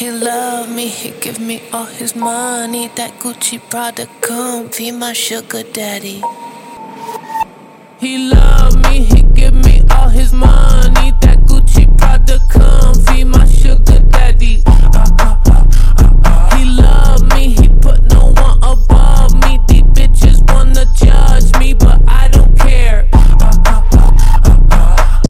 He love me, he give me all his money. That Gucci Prada comfy, my sugar daddy. He love